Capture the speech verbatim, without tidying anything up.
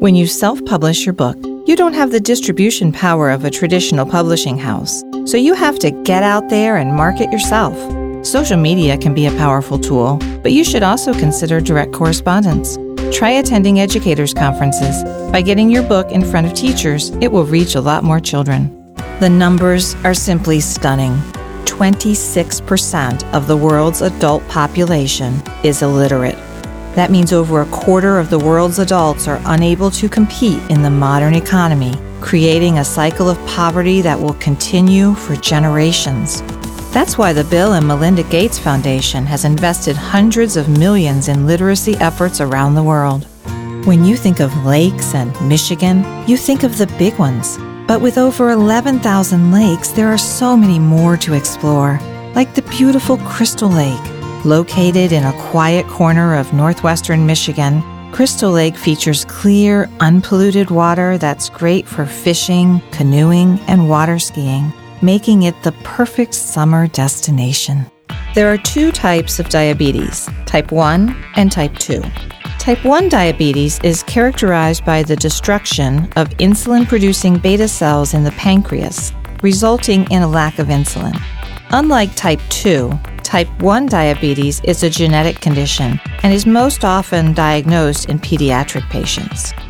When you self-publish your book, you don't have the distribution power of a traditional publishing house, so you have to get out there and market yourself. Social media can be a powerful tool, but you should also consider direct correspondence. Try attending educators' conferences. By getting your book in front of teachers, it will reach a lot more children. The numbers are simply stunning. twenty-six percent of the world's adult population is illiterate. That means over a quarter of the world's adults are unable to compete in the modern economy, creating a cycle of poverty that will continue for generations. That's why the Bill and Melinda Gates Foundation has invested hundreds of millions in literacy efforts around the world. When you think of lakes and Michigan, you think of the big ones. But with over eleven thousand lakes, there are so many more to explore, like the beautiful Crystal Lake. Located in a quiet corner of northwestern Michigan, Crystal Lake features clear, unpolluted water that's great for fishing, canoeing, and water skiing, making it the perfect summer destination. There are two types of diabetes, type one and type two. Type one diabetes is characterized by the destruction of insulin-producing beta cells in the pancreas, resulting in a lack of insulin. Unlike type two, type one diabetes is a genetic condition and is most often diagnosed in pediatric patients.